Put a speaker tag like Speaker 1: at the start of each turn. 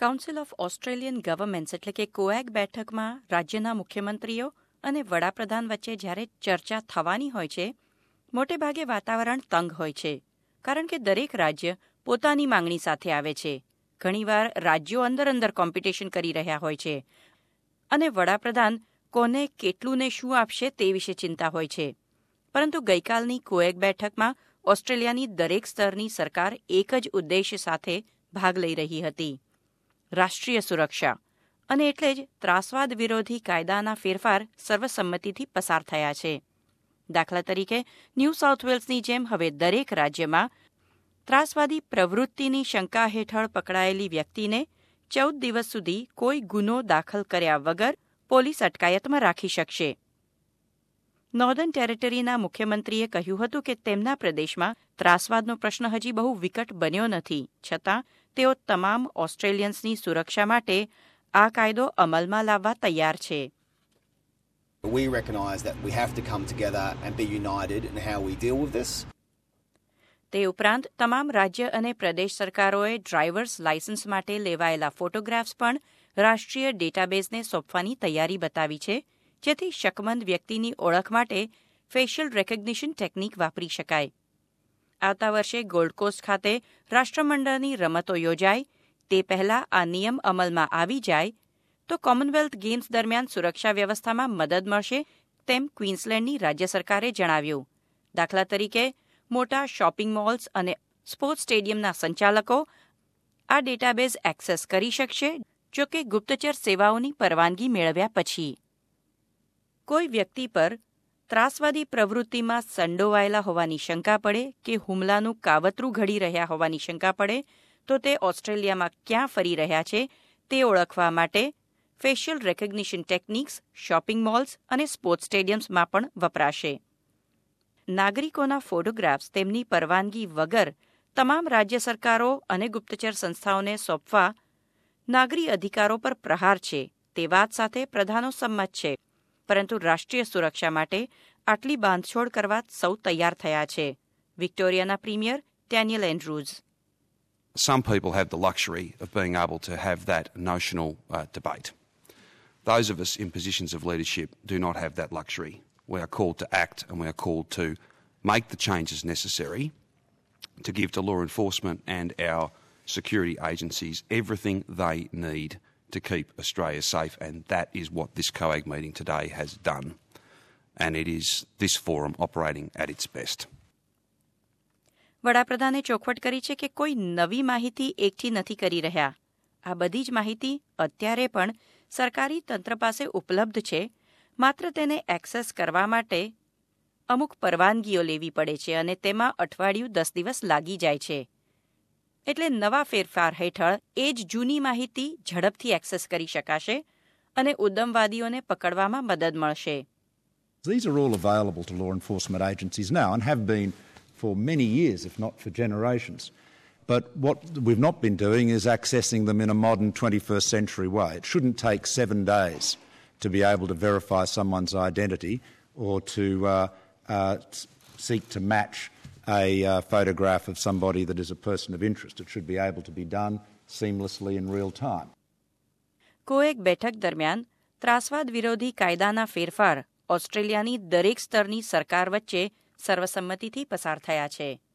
Speaker 1: Council of Australian governments એટલે કે કોએગ બેઠકમાં રાજ્યના મુખ્યમંત્રીઓ અને વડાપ્રધાન વચ્ચે જ્યારે ચર્ચા થવાની હોય છે, મોટેભાગે વાતાવરણ તંગ હોય છે, કારણ કે દરેક રાજ્ય પોતાની માંગણી સાથે આવે છે. ઘણીવાર રાજ્યો અંદર કોમ્પિટિશન કરી રહ્યા હોય છે અને વડાપ્રધાન કોને કેટલું ને શું આપશે તે વિશે ચિંતા હોય છે. પરંતુ ગઈકાલની કોએગ બેઠકમાં ઓસ્ટ્રેલિયાની દરેક સ્તરની સરકાર એક જ ઉદ્દેશ્ય સાથે ભાગ લઈ રહી હતી: રાષ્ટ્રીય સુરક્ષા. અને એટલે જ ત્રાસવાદ વિરોધી કાયદાના ફેરફાર સર્વસંમતિથી પસાર થયા છે. દાખલા તરીકે ન્યૂ સાઉથ વેલ્સની જેમ હવે દરેક રાજ્યમાં ત્રાસવાદી પ્રવૃત્તિની શંકા હેઠળ પકડાયેલી વ્યક્તિને 14 દિવસ સુધી કોઈ ગુનો દાખલ કર્યા વગર પોલીસ અટકાયતમાં રાખી શકશે. નોર્ધન ટેરેટરીના મુખ્યમંત્રીએ કહ્યું હતું કે તેમના પ્રદેશમાં ત્રાસવાદનો પ્રશ્ન હજી બહુ વિકટ બન્યો નથી, છતાં તેઓ તમામ ઓસ્ટ્રેલિયન્સની સુરક્ષા માટે આ કાયદો અમલમાં લાવવા તૈયાર છે.
Speaker 2: We recognise that we have to come together and be united in how we deal with this.
Speaker 1: તે ઉપરાંત તમામ રાજ્ય અને પ્રદેશ સરકારોએ ડ્રાઇવર્સ લાયસન્સ માટે લેવાયેલા ફોટોગ્રાફ્સ પણ રાષ્ટ્રીય ડેટાબેઝને સોંપવાની તૈયારી બતાવી છે, જેથી શકમંદ વ્યક્તિની ઓળખ માટે ફેશિયલ રેકગ્નિશન ટેકનિક વાપરી શકાય. આવતા વર્ષે ગોલ્ડ કોસ્ટ ખાતે રાષ્ટ્રમંડળની રમતો યોજાય તે પહેલાં આ નિયમ અમલમાં આવી જાય તો કોમનવેલ્થ ગેમ્સ દરમિયાન સુરક્ષા વ્યવસ્થામાં મદદ મળશે, તેમ ક્વીન્સલેન્ડની રાજ્ય સરકારે જણાવ્યું. દાખલા તરીકે મોટા શોપિંગ મોલ્સ અને સ્પોર્ટ્સ સ્ટેડિયમના સંચાલકો આ ડેટાબેઝ એક્સેસ કરી શકશે, જો કે ગુપ્તચર સેવાઓની પરવાનગી મેળવ્યા પછી. કોઈ વ્યક્તિ પર ત્રાસવાદી પ્રવૃત્તિમાં સંડોવાયેલા હોવાની શંકા પડે કે હુમલાનું કાવતરું ઘડી રહ્યા હોવાની શંકા પડે તો તે ઓસ્ટ્રેલિયામાં ક્યાં ફરી રહ્યા છે તે ઓળખવા માટે facial recognition techniques shopping malls અને સ્પોર્ટ્સ સ્ટેડિયમ્સમાં પણ વપરાશે. નાગરિકોના ફોટોગ્રાફ્સ તેમની પરવાનગી વગર તમામ રાજ્ય સરકારો અને ગુપ્તચર સંસ્થાઓને સોંપવા નાગરિક અધિકારો પર પ્રહાર છે તે વાત સાથે પ્રધાનો સંમત છે, પરંતુ રાષ્ટ્રીય સુરક્ષા માટે આટલી બાંધછોડ કરવા સૌ તૈયાર થયા છે. વિક્ટોરિયાના premier Daniel Andrews.
Speaker 3: Some people have the luxury of being able to have that notional debate. Those of us in positions of leadership do not have that luxury. We are called to act and we are called to make the changes necessary to give to law enforcement and our security agencies everything they need to keep Australia safe, and that is what this COAG meeting today has done, and it is this forum operating at its best.
Speaker 1: વડાપ્રધાને ચોખવટ કરી છે કે કોઈ નવી માહિતી એકઠી નથી કરી રહ્યા. આ બધી જ માહિતી અત્યારે પણ સરકારી તંત્ર પાસે ઉપલબ્ધ છે, માત્ર તેને એક્સેસ કરવા માટે અમુક પરવાનગીઓ લેવી પડે છે અને તેમાં અઠવાડિયું 10 દિવસ લાગી જાય છે. એટલે નવા ફેરફાર હેઠળ એ જ જૂની માહિતી ઝડપથી એક્સેસ કરી શકાશે અને ઉદ્યમવાદીઓને પકડવામાં મદદ મળશે.
Speaker 4: These are all available to law enforcement agencies now and have been for many years, if not for generations. But what we've not been doing is accessing them in a modern 21st century way. It shouldn't take 7 days to be able to verify someone's identity or to seek to match a photograph of somebody that is a person of interest. It should be able to be done seamlessly in real time.
Speaker 1: કોએગ બેઠક દરમિયાન ત્રાસવાદ વિરોધી કાયદાના ફેરફાર ઓસ્ટ્રેલિયાની દરેક સ્તરની સરકાર વચ્ચે સર્વસંમતિથી પસાર થયા છે.